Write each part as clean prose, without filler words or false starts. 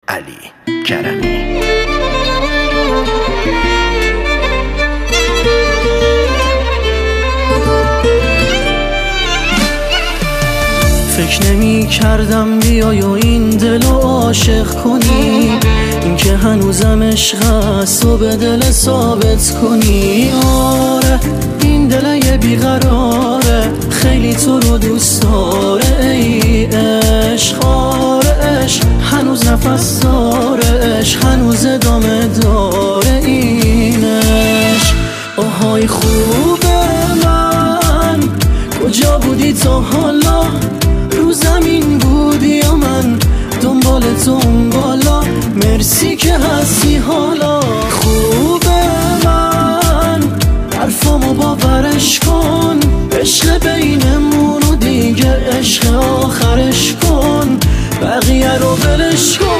علی کرمی. فکر نمی کردم بیای و این دلو عاشق کنی، این که هنوزم عشق است و به دل ثابت کنی. آره این دل یه بیقراره، خیلی تو رو دوست داره ای عشق. آره عشق هنوز نفس داره، عشق هنوز ادامه داره این عشق. آهای خوبه من کجا بودی تا حالا؟ رو زمین بودی یا من دنبال تو اون بالا؟ مرسی که هستی حالا. خوبه من حرفامو باورش کن، عشق بینمون و دیگه عشق آخرش کن، بقیه رو ولش کن.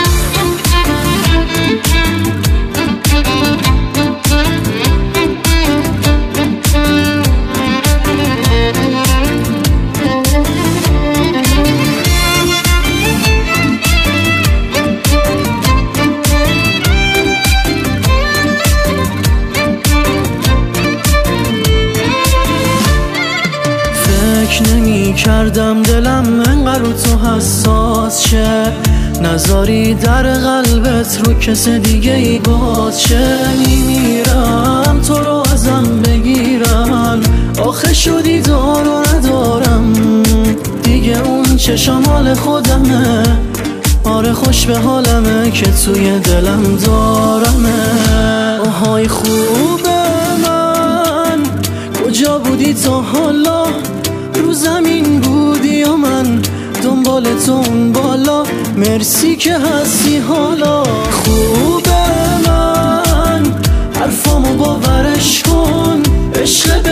نمی کردم دلم انقدر رو تو حساس شه، نذاری در قلبت رو کس دیگه ای باز شه. میمیرم تو رو ازم بگیرن، آخه شدی دار و ندارم دیگه، اون چشم حال خودمه. آره خوش به حالمه که توی دلم دارمه. آهای خوبه من کجا بودی تا حالا؟ رو زمین بودی یا من دنبال تو اون بالا؟ مرسی که هستی حالا. خوبه من حرفامو باورش کن، عشق